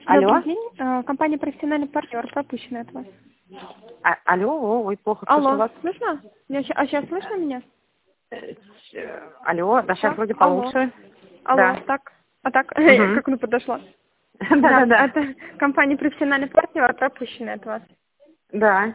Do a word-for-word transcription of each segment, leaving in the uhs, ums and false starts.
Алло. Добрый день. Э, Компания «Профессиональный партнер». Пропущена от вас. А- алло, ой, плохо слышу Алло, вас. слышно? Меня ща- А сейчас слышно меня? Э, щ- Алло, да, сейчас Да? вроде Алло. получше. Алло, Да. так? А так? Мгм. Как она подошла? Да, Да-да-да. это компания «Профессиональный партнер», пропущена от вас. Да.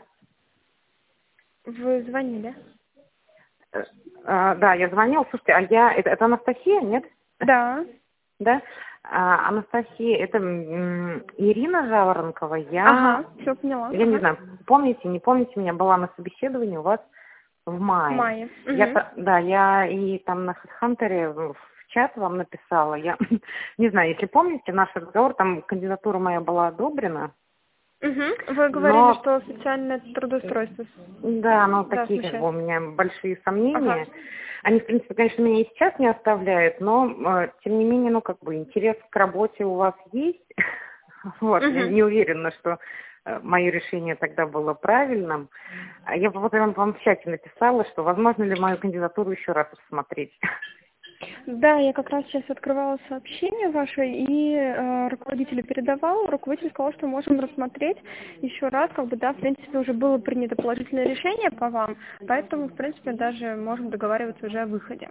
Вы звонили? Э, а, Да, я звонила. Слушайте, а я... Это, это Анастасия, нет? Да. Да? А, Анастасия, это м, Ирина Жаворонкова. Я... Ага, все поняла. Я не Ага. знаю, помните, не помните, меня была на собеседовании у вас в В мае. мае. Я, Угу. та- да, я и там на HeadHunter в в чат вам написала. Я не знаю, если помните наш разговор, там кандидатура моя была одобрена, Угу. Вы говорили, но что социальное трудоустройство. да, но Да, такие как бы смущает. у меня большие Ага. сомнения. Они, в принципе, конечно, меня и сейчас не оставляют, но э, тем не менее, ну как бы интерес к работе у вас есть. Вот, я Угу. не уверена, что э, мое решение тогда было правильным. А Я вот вам, вам в чате написала, что возможно ли мою кандидатуру еще раз рассмотреть. Да, я как раз сейчас открывала сообщение ваше и э, руководителю передавала. Руководитель сказал, что можем рассмотреть еще раз, как бы, да, в принципе, уже было принято положительное решение по вам, поэтому, в принципе, даже можем договариваться уже о выходе.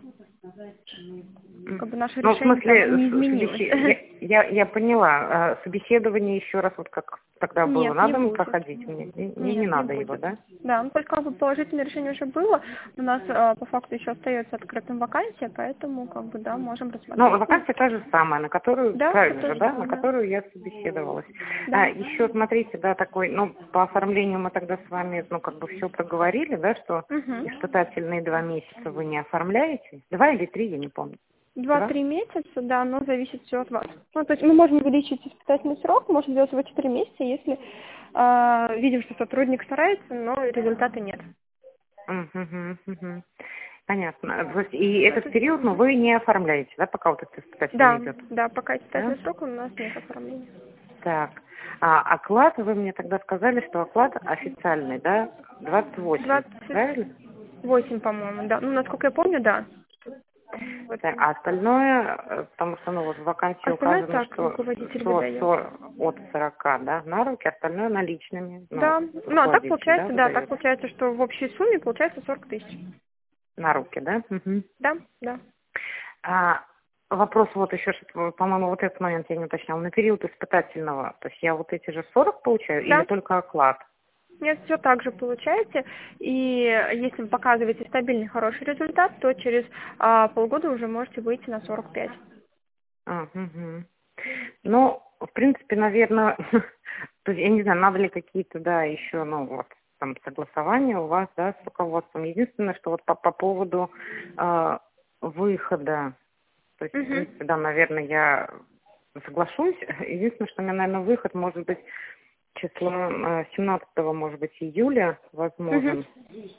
Как бы наше Ну, в решение там смысле, не с- изменилось. собеси- я, я, я поняла. А собеседование еще раз, вот как тогда было, Нет, не надо мне будет. проходить? Мне, мне мне не Нет, не надо его, будет. да? Да, ну только как бы положительное решение уже было. У нас э, по факту еще остается открытым вакансия, поэтому как бы да, можем Ну, рассмотреть. Ну, вакансия та же самая, на которую, да, все правильно то же, же да, на самое. которую я собеседовалась. А, Да. еще, смотрите, да, такой, ну, по оформлению мы тогда с вами, ну, как бы все проговорили, да, что Угу. испытательные два месяца вы не оформляете. Два или три, я не помню. Два? Два-три месяца, да, но зависит все от вас. Ну, то есть мы можем увеличить испытательный срок, можем сделать его четыре месяца, если э, видим, что сотрудник старается, но результата нет. Мгм, мгм. Понятно. То есть и этот период, ну, вы не оформляете, да, пока вот этот испытательный Да, идет? да, пока Да? испытательный срок у нас нет оформления. Так. А оклад, вы мне тогда сказали, что оклад официальный, да, двадцать восемь, двадцать правильно? восемь, по-моему, да. Ну, насколько я помню, да. Вот. Так, а остальное, э, потому что, ну, вот в вакансии Остальное указано, так что руководитель со- выдает. со- от сорока, да, на руки, остальное наличными, ну, Да, ну а так руководитель, да, получается, да, так выдает получается, что в общей сумме получается сорок тысяч. на руки, да? Мгм. Да, да. А, вопрос вот еще, что, по-моему, вот этот момент я не уточняла. На период испытательного, то есть я вот эти же сорок получаю или Да. только оклад? Нет, все так же получаете. И если вы показываете стабильный хороший результат, то через а, полгода уже можете выйти на сорок пять. А, мгм. Ну, в принципе, наверное, то есть, я не знаю, надо ли какие-то, да, еще, ну, вот, там, согласования у вас, да, с руководством. Единственное, что вот по, по поводу э, выхода, то есть, в Угу. принципе, да, наверное, я соглашусь. Единственное, что у меня, наверное, выход может быть число э, семнадцатого, может быть, июля Угу. возможен.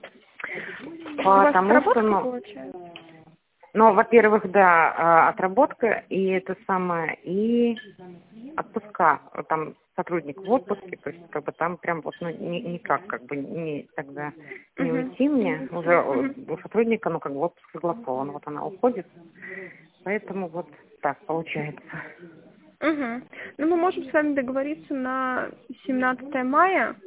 У вас Потому что, отработка ну, получается? ну, во-первых, да, а, отработка и это самое, и отпуска. Там сотрудник в отпуске, то есть как бы там прям вот ну, ни- никак как бы не тогда не Угу. уйти мне. Уже э, Угу. у сотрудника, ну, как бы отпуск согласован, вот она уходит. Поэтому вот так получается. Угу. Ну, мы можем с вами договориться на семнадцатое мая,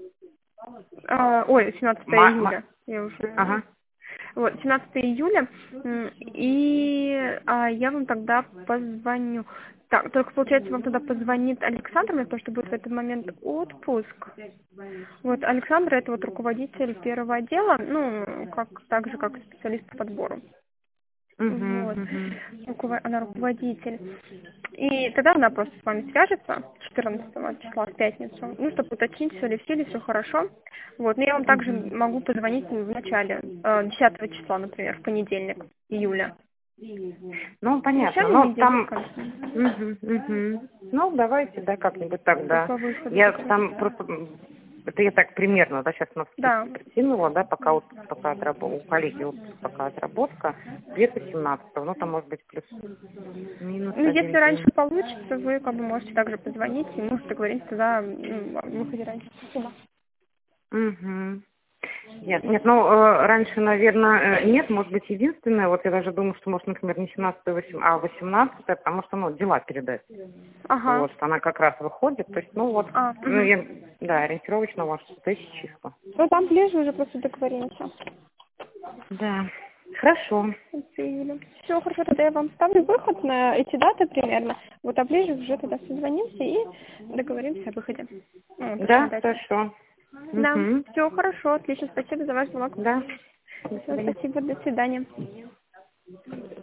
а, ой, семнадцатое Ма- ма- июля, я уже... Ага. Вот, семнадцатое июля, м, и а, я вам тогда позвоню. Так, только получается, вам тогда позвонит Александр, мне потому что будет в этот момент отпуск. Вот, Александр это вот руководитель первого отдела, ну, как так же, как специалист по подбору. Мгм, Вот. мгм. Рукова- Она руководитель. И тогда она просто с вами свяжется четырнадцатого числа в пятницу, ну, чтобы уточнить, все ли в силе, все хорошо. Вот. Но я вам также Мгм. могу позвонить в начале, э, десятого числа, например, в понедельник, июля. Ну, В понятно. начале Но недели в там... конце. Мгм, мгм. Ну, давайте, да, как-нибудь так, По, да. по выходу Я как раз. там просто... м, Это я так примерно, да, сейчас на Да. список прикинула, да, пока вот пока отрабо- у коллеги вот пока отработка, где-то семнадцатого, ну, там может быть плюс-минус Ну, если один раньше день. получится, вы как бы можете также позвонить, и мы договоримся тогда м, о выходе раньше. Спасибо. Угу. Нет, нет, ну, э, раньше, наверное, э, нет, может быть, единственное, вот я даже думаю, что, может, например, не семнадцатое, а восемнадцатое, потому что, ну, дела передать. Ага. Вот, она как раз выходит, то есть, ну, вот, А, ну, угу. я, да, ориентировочно у вас тысячи числа. Ну, там ближе уже просто договоримся. Да, хорошо. Все, хорошо, тогда я вам ставлю выход на эти даты примерно. Вот, а ближе уже тогда созвонимся и договоримся о выходе. Ну, точнее, Да, дате. хорошо. Да, Угу. все хорошо, отлично, спасибо за ваш звонок. Да, до Все, свидания. спасибо, до свидания.